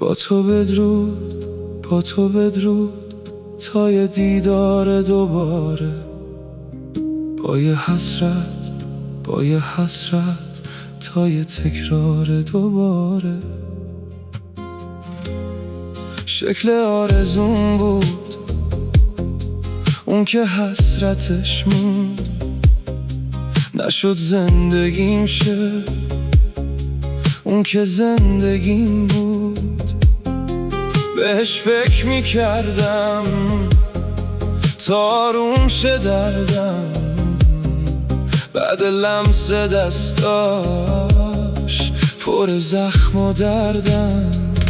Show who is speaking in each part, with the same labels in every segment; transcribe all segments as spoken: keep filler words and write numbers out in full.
Speaker 1: با تو بدرود، با تو بدرود تا یه دیدار دوباره، با یه حسرت، با یه حسرت تا یه تکرار دوباره. شکل آرزون بود اون که حسرتش موند، نشد زندگیم شه اون که زندگیم بود. بهش فکر میکردم تا آروم شه دردم، بعد لمس دستاش پر زخم و دردم.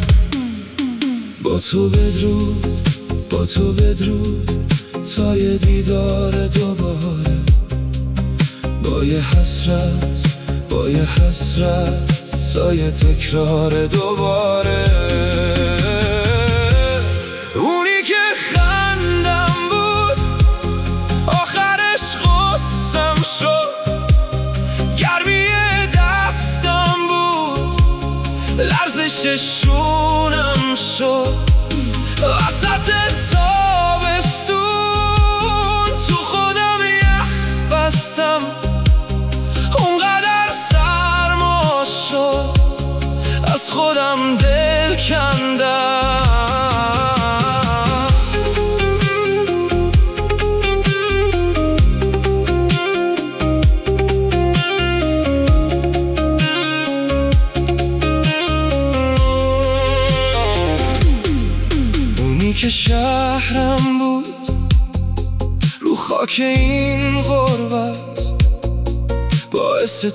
Speaker 1: با تو بدرود، با تو بدرود تا یه دیدار دوباره، با یه حسرت، با یه حسرت تا یه تکرار دوباره. اونی که خندم بود آخرش غصم شد، گرمی دستم بود لرزش شونم شد. وسط تابستون تو خودم یخ بستم، اونقدر سرما شد از خودم دل کندم. که شهرم بود رو خاک این غربت، باعث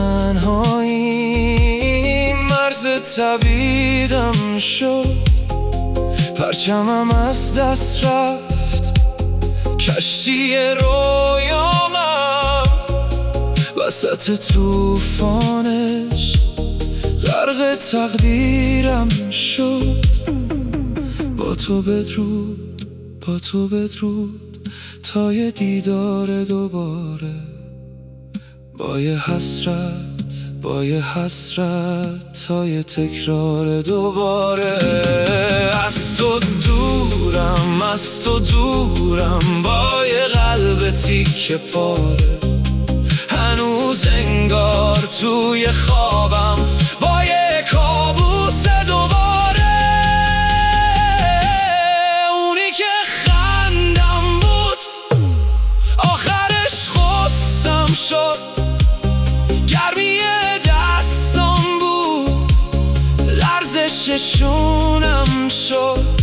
Speaker 1: تنهایی مرز طبیعم شد. پرچمم از دست رفت، کشتی رویامم وسط طوفانش غرق تقدیرم شد. با تو بدرود، با تو بدرود تا یه دیدار دوباره، با یه حسرت، با یه حسرت تا یه تکرار دوباره. از تو دورم، از تو دورم با یه قلب تیکه پاره، هنوز انگار توی خوابم با یه کابوس دوباره. شد گرمی دستم بود لرزش شونم شد.